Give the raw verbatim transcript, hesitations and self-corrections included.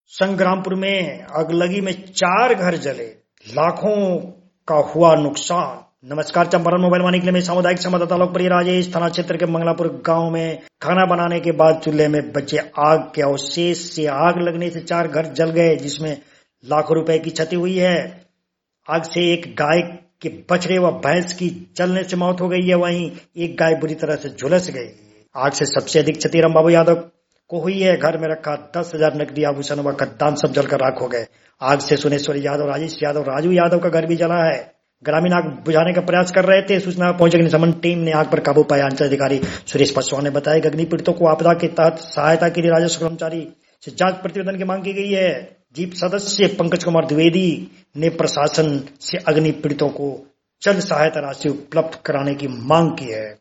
संग्रामपुर में अगलगी में चार घर जले, लाखों का हुआ नुकसान। नमस्कार, चंपारण मोबाइल वाणी के लिए मैं सामुदायिक संवाददाता लोकप्रिय राजेश। थाना क्षेत्र के मंगलापुर गांव में खाना बनाने के बाद चूल्हे में बचे आग के अवशेष से आग लगने से चार घर जल गए, जिसमें लाखों रुपए की क्षति हुई है। आग से एक गाय के बछड़े व भैंस की जलने से मौत हो गई है, वहीं एक गाय बुरी तरह से झुलस गई। आग से सबसे अधिक क्षति रामबाबू यादव को हुई है। घर में रखा दस हजार नकदी आभूषण व खद्दान सब जलकर राख हो गए। आग से सुनेश्वरी यादव, राजेश यादव, राजू यादव का घर भी जला है। ग्रामीण आग बुझाने का प्रयास कर रहे थे। सूचना पहुंचे अग्निशमन टीम ने आग पर काबू पाया। अंचल अधिकारी सुरेश पासवान ने बताया कि अग्नि पीड़ितों को आपदा के तहत सहायता के लिए राजस्व कर्मचारी से जांच प्रतिवेदन की मांग की गई है। जीप सदस्य पंकज कुमार द्विवेदी ने प्रशासन से अग्नि पीड़ितों को जल्द सहायता राशि उपलब्ध कराने की मांग की है।